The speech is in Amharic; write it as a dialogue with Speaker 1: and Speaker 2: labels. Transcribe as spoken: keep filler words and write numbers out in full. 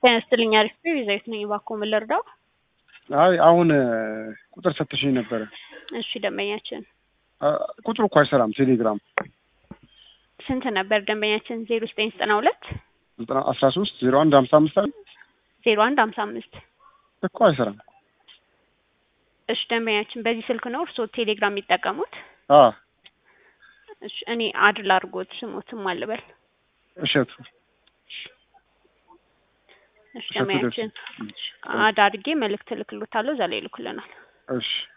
Speaker 1: ተነስተልኝ አሪፍ ይዘይት ነኝ ባኮ መለርዳው
Speaker 2: አይ አሁን ቁጥር ሰጥሽኝ ነበር።
Speaker 1: እሺ ደንበኛችን
Speaker 2: ቁጥሩ እኮ አይሰራም። ቴሌግራም
Speaker 1: ስንት ነበር ደንበኛችን? ዜሮ ዘጠኝ ዘጠና ሁለት
Speaker 2: አስራ ሶስት ዜሮ አንድ ሀምሳ አምስት
Speaker 1: ዜሮ አንድ ሀምሳ አምስት
Speaker 2: እኮ አይሰራም።
Speaker 1: እሺ ደንበኛችን በዚህ ስልክ ነው እርሶ ቴሌግራም የሚጠቀሙት?
Speaker 2: አዎ
Speaker 1: እሺ እኔ አድል አድርጎት ስሞትም አልበል
Speaker 2: እሸቱ
Speaker 1: እሺ ደንበኛችን አድ አድርጌ መልእክት ልክልዎታለሁ። እዛ ላይ ልኩልናል።
Speaker 2: እሺ